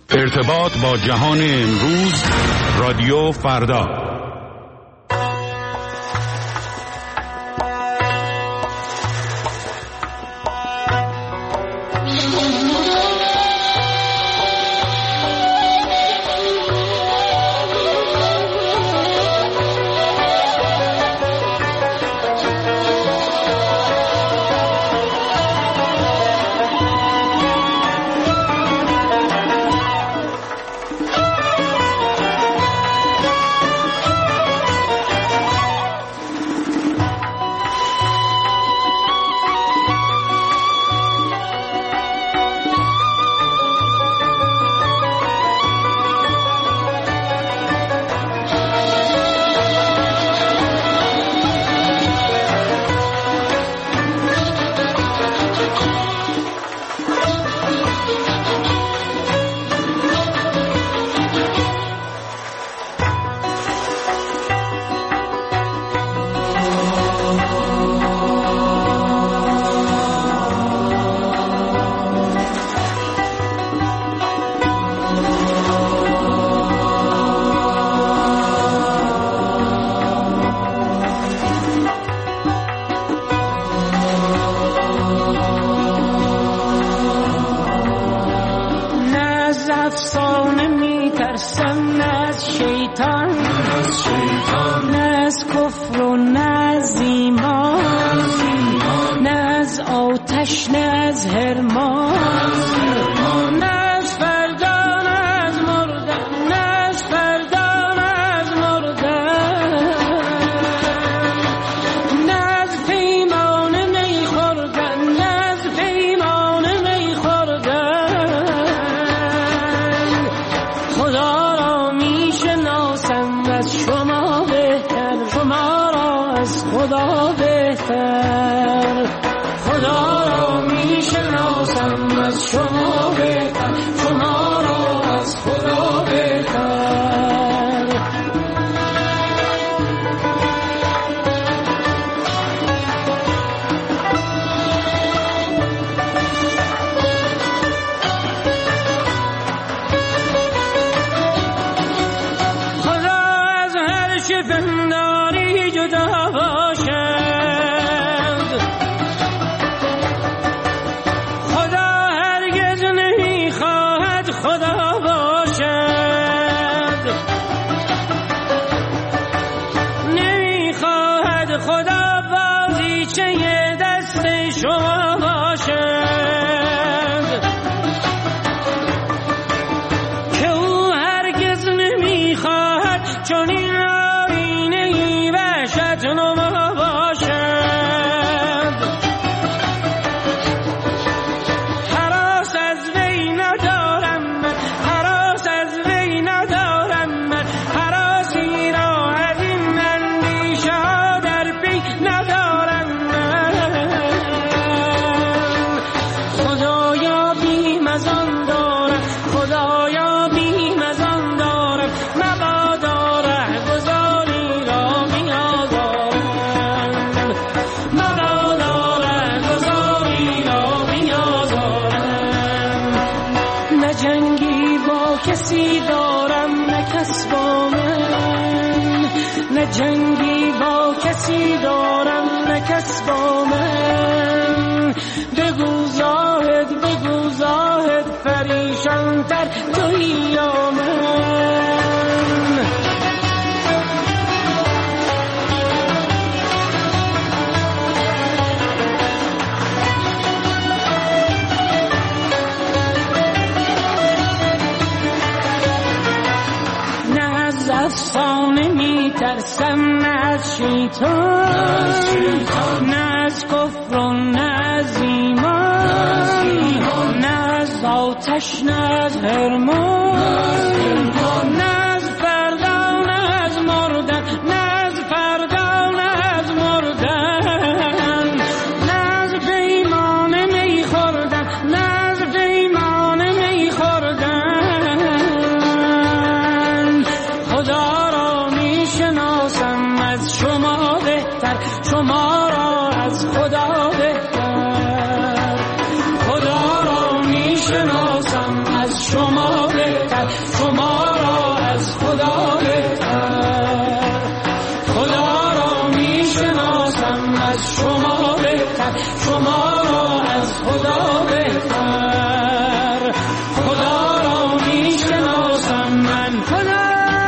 ارتباط با جهان امروز، رادیو فردا. جنگی با کسی دارم نه کس با من. بگو زاهد پریشان تر تویی یا من. نه از افسانه میترسم، نه از شیطان، نه از کفر و نه از ایمان، نه از آتش نه از حرمان، نه از فردا نه از مردن، نه از فردا نه از مردن، نه از پیمانه می خوردن، نه از پیمانه می خوردن. خدا را می شناسم از شما بهتر، شما را از خدا بهتر. خدا را می شناسم از شما بهتر، شما را از خدا بهتر، خدا را میشناسم از شما بهتر، شما را از خدا بهتر، خدا را میشناسم من. خدا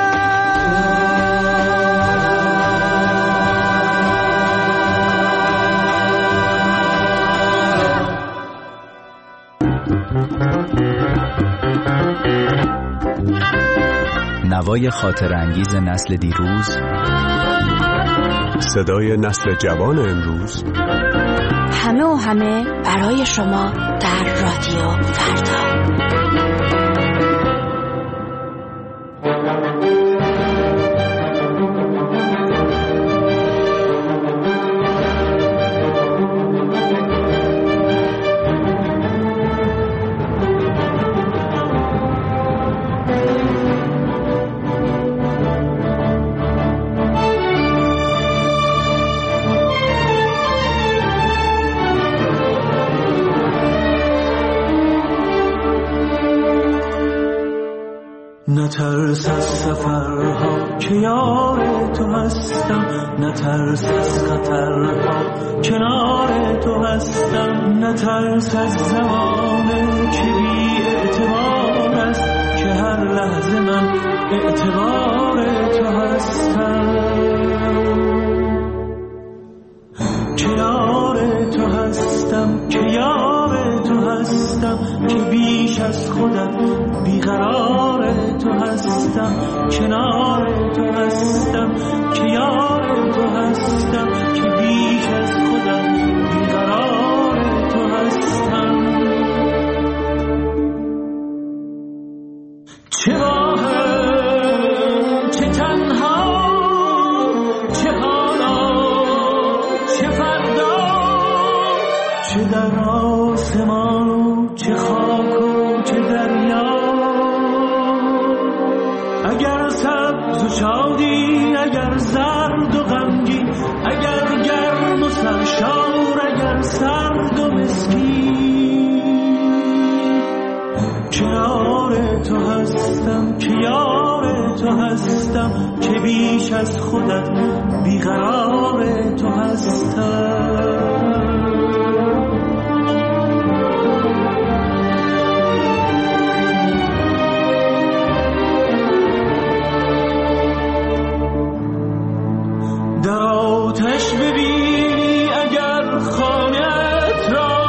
نوای خاطر انگیز نسل دیروز، صدای نسل جوان امروز، همه و همه برای شما در رادیو فردا. نترس از سفرها که یار تو هستم، نترس از خطرها کنار تو هستم، نترس از زمانه که بی اعتبار است، که هر لحظه من اعتبار تو هستم، کنار تو هستم، که یار تو هستم، که بیش از خودم بیقرار تو هستم، کنار تو هستم، که یار تو هستم، که بیش از خودم بیقرار تو هستم. چه راهم چه تنها، چه حالا چه فردا، چه در آسمان و چه خاک و چه دریا، اگر سبز و شادی، اگر زرد و غمگین، اگر گرم و سرشار، اگر سرد و مسکین، کنار تو هستم، که یار تو هستم، که بیش از خودت بیقرار تو هستم. در آتش ببینی اگر خانه‌ات را،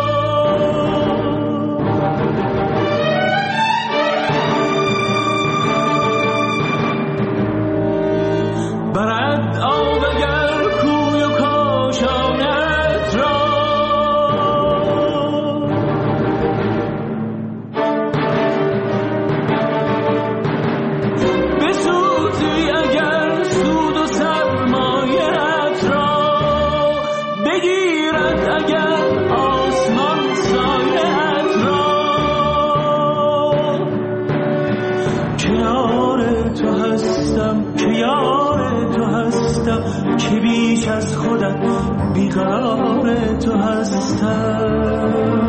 برد آب اگر کوی و کاشانه‌ات را، بسوزی اگر سود و سرمایه‌ات را، بگیرد اگر آسمان سایه‌ات را، کنار تو هستم، که یار تو هستم، که بیش از خودت بیقرار تو هستم.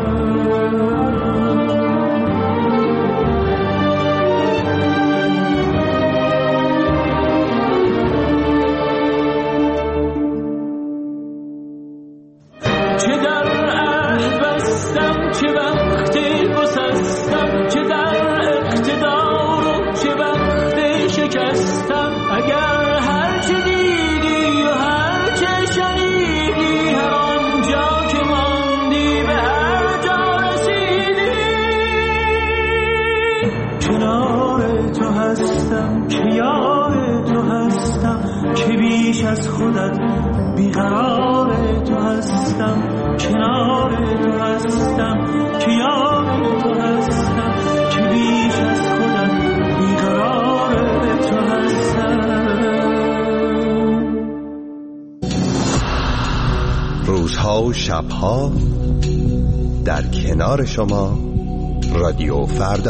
چه در عهد بستم، چه وقتی گسستم، چه در اقتدار و چه وقتی شکستم، اگر هر چه دیدی و هر چه شنیدی، هر آنجا که ماندی به هر جا رسیدی، کنار تو هستم، که یار تو هستم، که بیش از خودت بیقرار تو هستم، کنار تو هستم، که یار تو هستم، که بیش از خودم بیقرار تو هستم. روزها و شبها در کنار شما، رادیو فردا.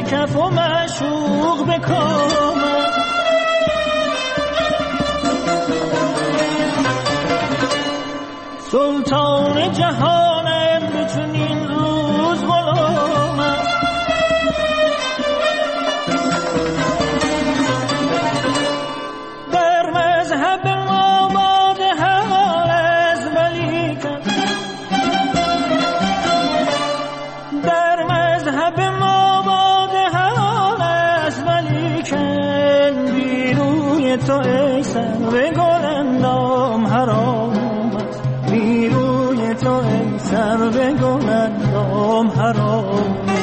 کف و معشوق بکامد. سلطان جهانم به چنین روز غلامم. در مذهب ما باد حال از ولیکن، در مذهب ما باد حال از ولیکن، بیروی تو ای سرو گلندام حرام است، بیروی تو ای سرو گلندام حرام است.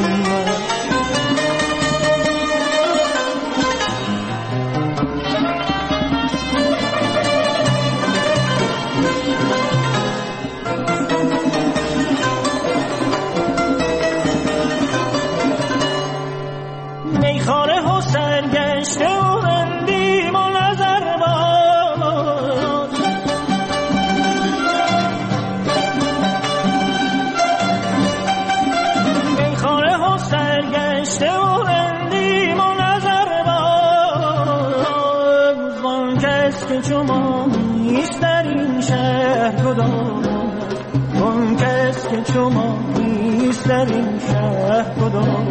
میخاره و سرگشته و رندیم و نظر باز، میخاره و سرگشته و رندیم و نظر باز. وان کس که چو ما نیست در این شهر کدام، وان کس که چو ما نیست در این شهر کدام.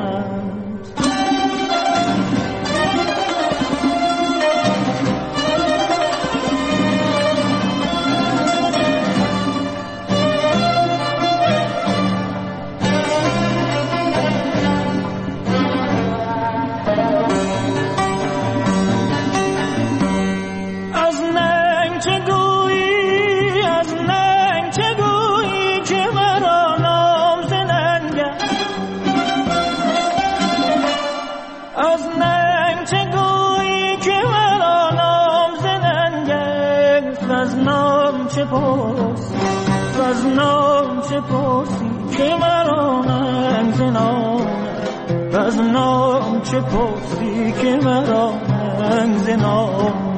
از نام چه پرسی که مرا ننگ ز نامت، از نام چه پرسی که مرا ننگ ز نامت.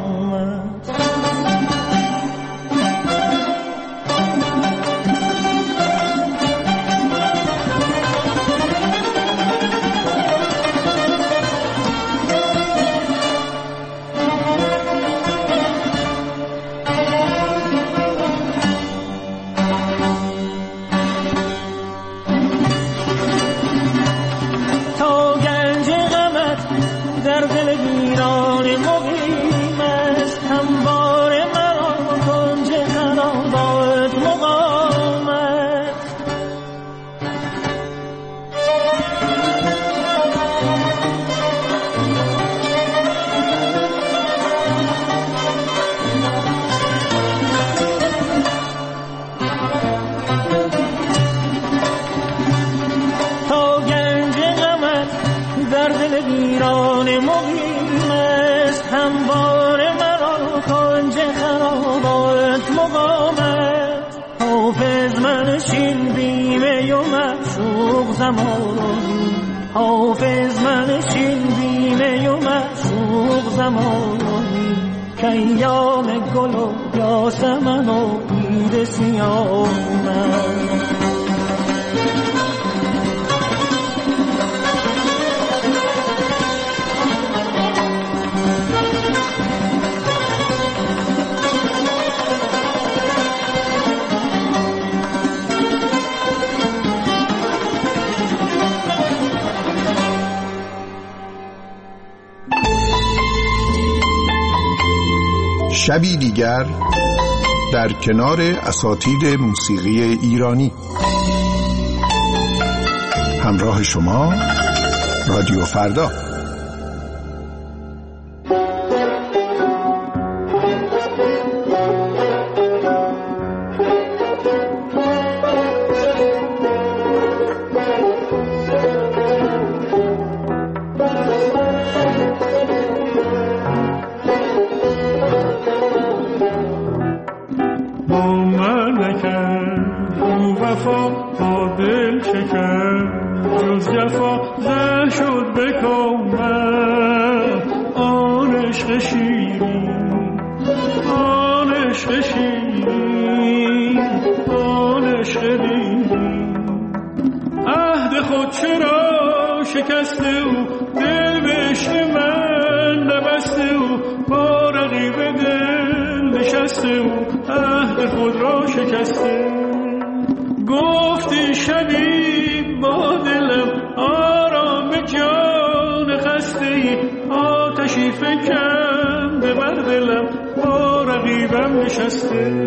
حافظ منشین بیمه و معشوق زمانی، که ایام گل و یاسمن و عید سیامن. شبی دیگر در کنار اساتید موسیقی ایرانی. همراه شما رادیو فردا. شکسته او دل به عشق من نبسته او با رقیب دل نشسته او عهد خود را شکسته. گفتی شبی با دلم آرام جان خسته ای آتشی فکنده بر دلم با رقیبم نشسته.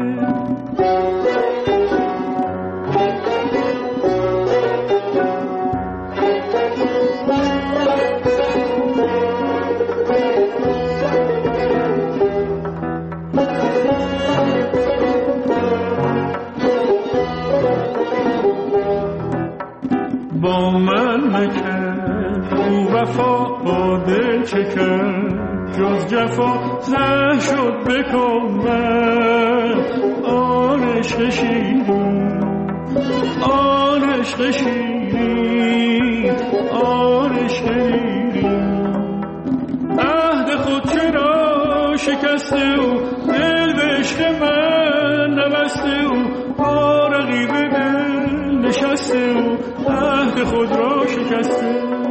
با من نکرد او وفا با دل چه کرد جز جفا زه شد بکن من آن عشق شیرین آن عشق شیرین آن عشق شیرین عهد خود چرا شکسته او دل به عشق من نبسته او با رقیب دل نشسته او عهد خود را شکسته.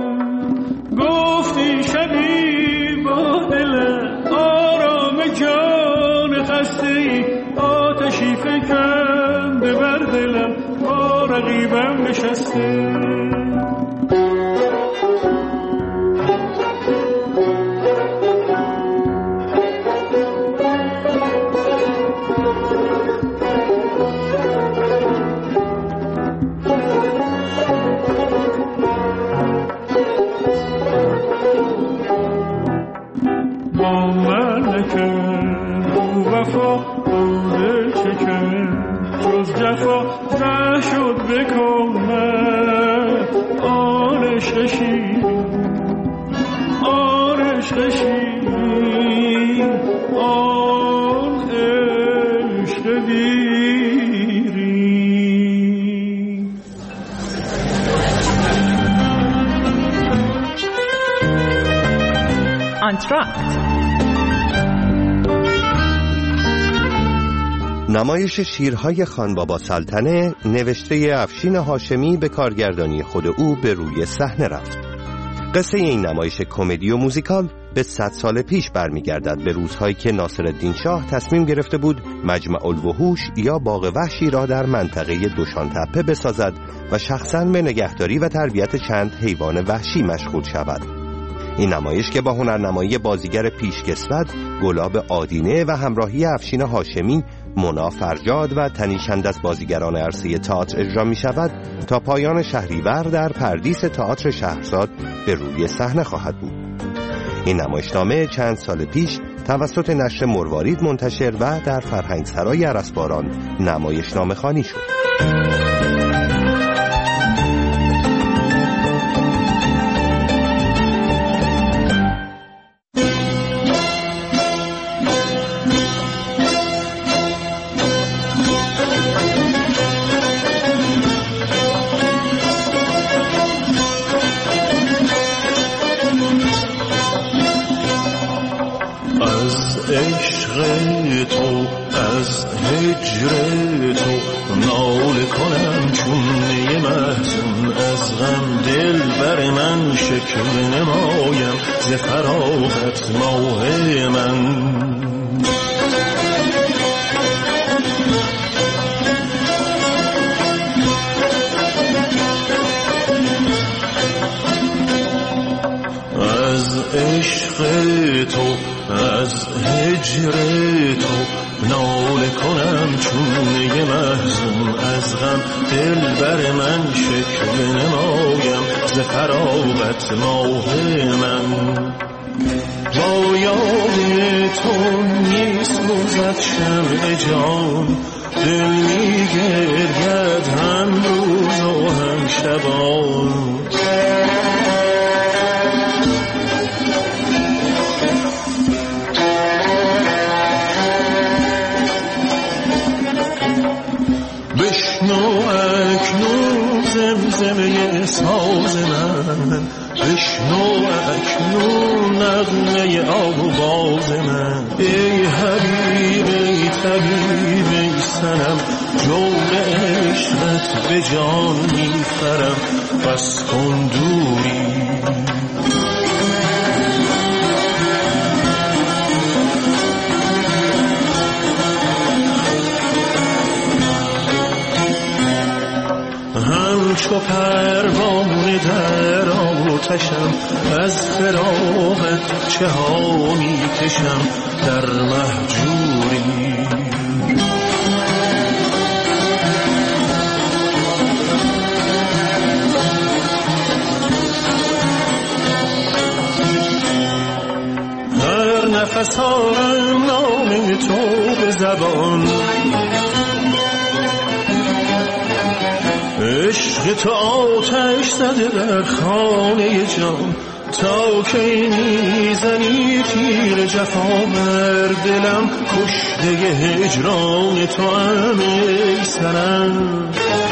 گفتی شبی با دل آرام جان خسته ای آتشی فکنده بر دلم با رقیبم نشسته. وفا بوده چکن جز جفا زه شد بکن من آن عشق شیرین آن عشق شیرین آن عشق دیرین. انتراکت نمایش شیرهای خان بابا سلطنه نوشته افشین هاشمی به کارگردانی خود او به روی صحنه رفت. قصه این نمایش کمدی و موزیکال به 100 سال پیش برمیگردد، به روزهایی که ناصرالدین شاه تصمیم گرفته بود مجمع الوحوش یا باغ وحشی را در منطقه دوشان تپه بسازد و شخصاً به نگهداری و تربیت چند حیوان وحشی مشغول شود. این نمایش که با هنرنمایی بازیگر پیشکسوت گلاب آدینه و همراهی افشین هاشمی، مونا فرجاد و تنیشند از بازیگران عرصه تئاتر اجرا می شود تا پایان شهریور در پردیس تئاتر شهرزاد به روی صحنه خواهد بود. این نمایشنامه چند سال پیش توسط نشر مروارید منتشر و در فرهنگسرای ارسباران نمایشنامه خوانی شد. عشق تو از هجر تو ناله کنم چون یه محزون از غم دل بر من شکل نمایم ز فراغت ماه من. از عشق تو از هجر تو ناله کنم چون یه محزون از غم دل بر من شکل نمایم ز فراغت ماه من. با یاد تو میسوزد شمع جان دل میگرید هم روز و هم شبان. بشنو اکنون زمزمه ساز من من، بشنو اکنون نغمه آواز من. ای حبیب ای طبیب ای صنم، جور عشقت به جان میخرم، بس کن دوری. همچو پروانه در آتشم، از فراقت چه ها میکشم در مهجوری. هر نفس آرم نام تو به زبان، عشق تو آتش زده در خانه جان. تا کی میزنی تیر جفا بر دلم، کشته هجران تو هم ای صنم.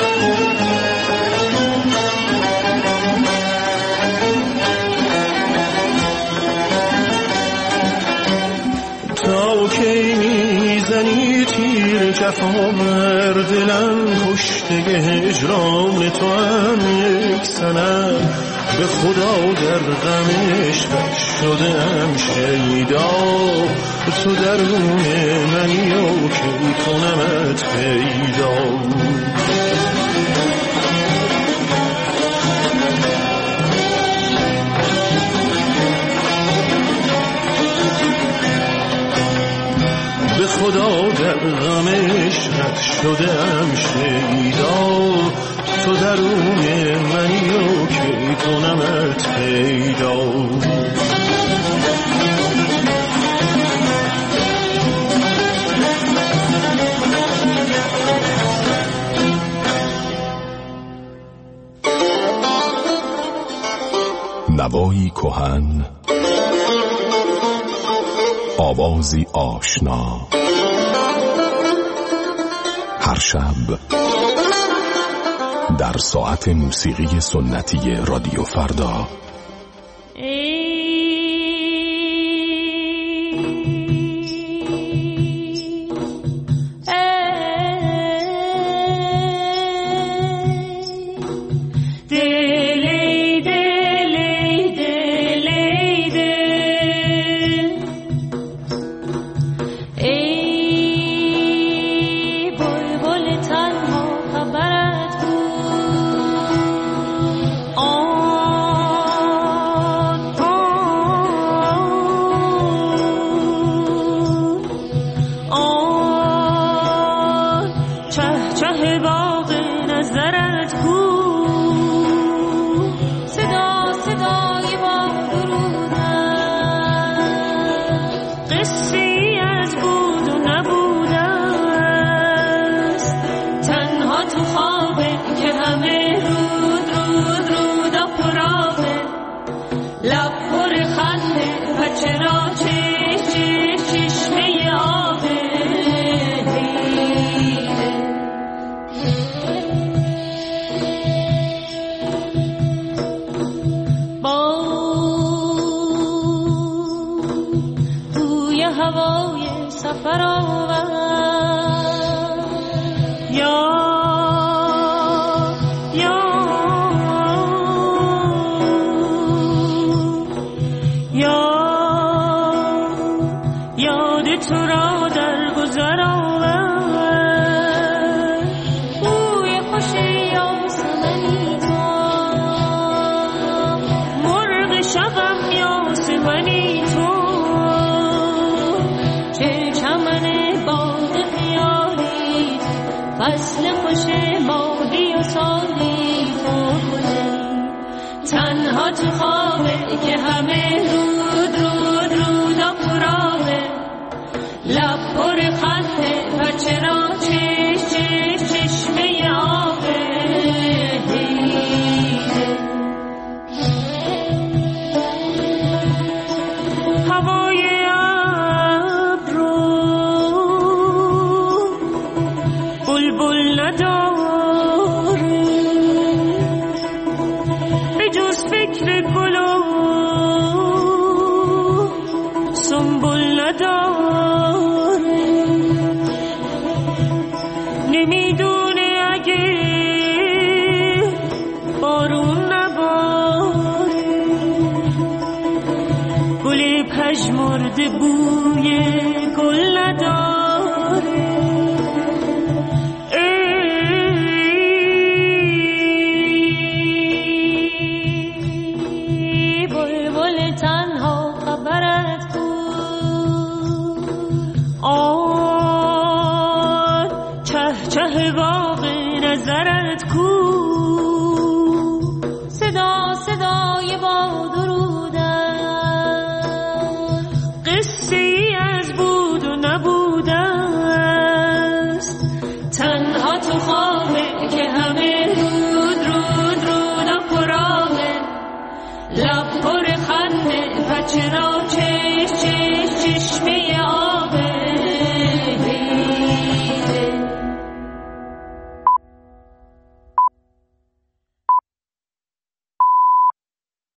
تا کی میزنی تیر جفا بر دلم، کشته هجران تو هم یک صنم. به خدا در غم عشقت شدم شیدا، تو درون منی و کی کنمت پیدا. به خدا در غم عشقت شدم شیدا، تو درون منی و کی کنمت پیدا. نوایی کهن، آوازی آشنا، هر شب در ساعت موسیقی سنتی رادیو فردا. فکر ریز گل و سنبل نداره، نمیدونه اگه بارون نباره، گل پژمرده بوی گل نداره. ای بلبل تنها خبرت کو، آن چه چه باغ نظرت کو، صدا صدای با درودن، قصه ای از بود و نبودست، تنها تو خوابه که همه رود رود رود و پراغه، لب پر خنده و چرا چشم